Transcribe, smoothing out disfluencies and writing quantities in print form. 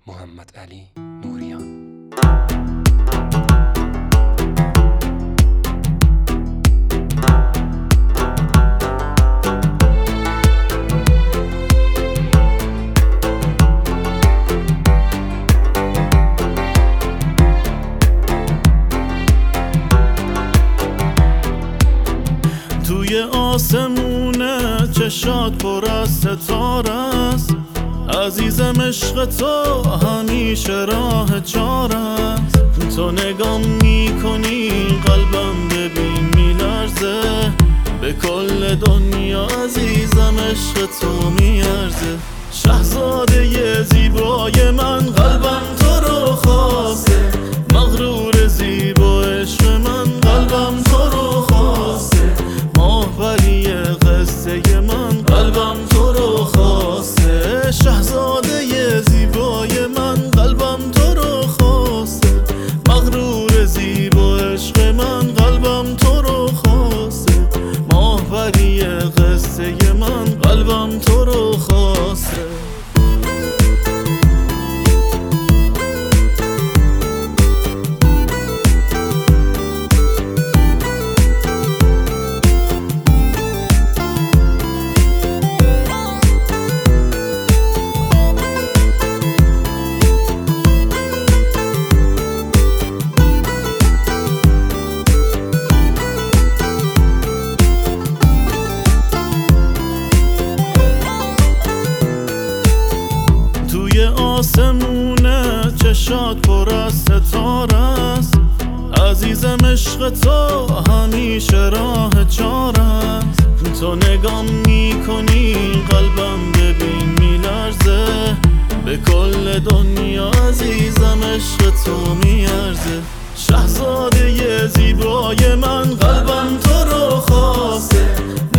محمد علی نوریان. توی آسمونه چشات پر از ستاره است، عزیزم عشق تو همیشه راه چاره است. تو نگام میکنی قلبم ببین میلرزه، به کل دنیا عزیزم عشق تو میارزه. شهزاده زیبای من قلبم تو رو خواسته، مغرور زیبا عشق من قلبم تو رو خواسته. ماهوری قصه من قلبم تو رو خواسته. شهزاده زیبای من قلبم تو رو خواسته، مغرور زیبا عشق من قلبم تو رو خواسته. ماهوری قصه من قلبم تو رو خواسته. توی آسمونه چشات پر از ستاره است، عزیزم عشق تو همیشه راه چاره است. تو نگام میکنی قلبم ببین میلرزه، به کل دنیا عزیزم عشق تو میارزه. شهزاده زیبای من قلبم تو رو خواسته،